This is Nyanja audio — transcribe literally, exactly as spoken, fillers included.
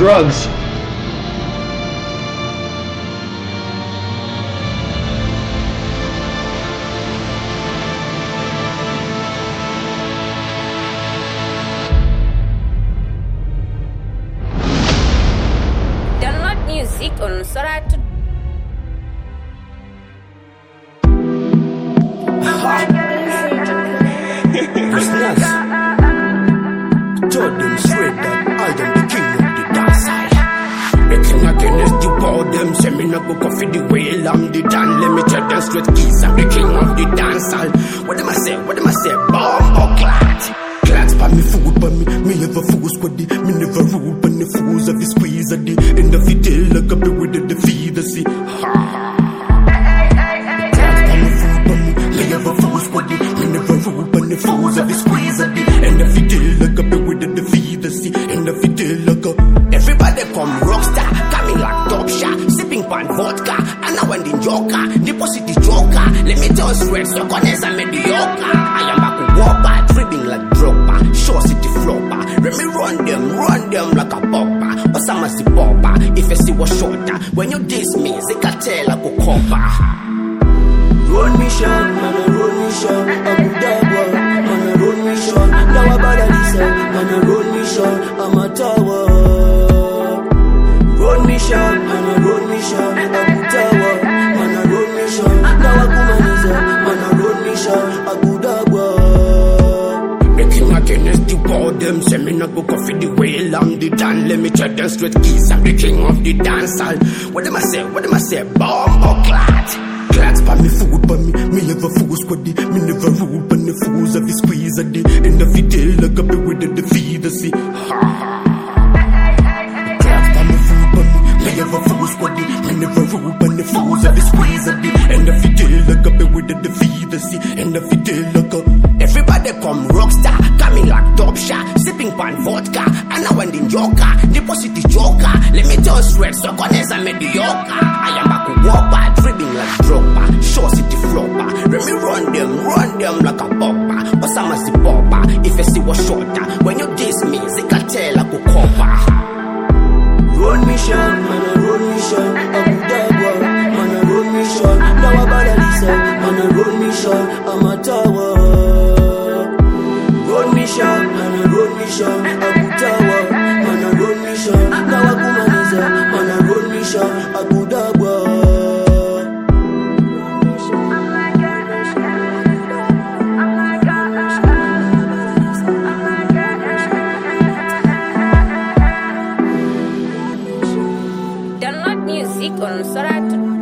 drugs. Download music on Soratu. Told them straight that I am the king of the dance side. They king against the bow, them say me no go coffee the whale, I'm the dan. Let me tell them straight keys, I'm the king of the dance hall. What them I say, what them I say, bomb or clat? Clats by me food, but me, me never fools with the, me never rule, but the fools of the squeeze at the end of the day, look up with the defeat, the see. Ha ha. Clats by me food, but me, me never fools with the, me never rule, but the fools of the squeeze at the end of the day, look up with the defeat, the see. End of the day, look up. Everybody come rockstar, coming like top shot, sipping pan vodka, and now when the joker, deposit the joker. Let me tell you straight, so connects are mediocre. I am back to Whopper, dripping like Dropper, Shore City flopper. Let me run them, run them like a popper. Osama si popper, if you see what's shorter. When you diss me, they can tell like a copper. Roll me shot, man, a roll me shot. Abu Dhabi, man, a roll me shot. Now I bother Lisa, man, a roll me shot. I'm a tower. Roll me shot, man, a roll me shot. Abu Dhabi, man, a roll me shot. Now I come and Lisa, man, a roll me shot. Abu Dhabi. The king against the bow, them say me no go coffee the whale, I'm the dan. Let me tell them straight keys, I'm the king of the dance hall. What them I say, what them I say, bomb or clat? Clats by me food, but me, me never fools with the, me never rule, but the fools of the squeeze at the end of the day, look up with the defeat, the see. Ha ha. Clats by me food, but me, me never fools with the, me never rule, but the fools of the squeeze at the end of the day, look up with the defeat, the see. End of the day, look up. Everybody come rockstar, coming like top shot, sipping pan vodka, and now when the joker, deposit the joker. Let me tell you straight, so connects are mediocre. I am back to Whopper, dripping like Dropper, Shore City flopper. Let me run them, run them like a popper. Osama si popper, if you see what's shorter. When you diss me, they can tell like a copper. Roll me shot, man, a roll me shot. Abu Dhabi, man, a roll me shot. Now I bother Lisa, man, a roll me shot. I'm a tower. Roll me shot, man, a roll me shot. Abu Dhabi, man, a roll me shot. Now I come and Lisa, man, a roll me shot. Abu Dhabi. Download music on Soratu.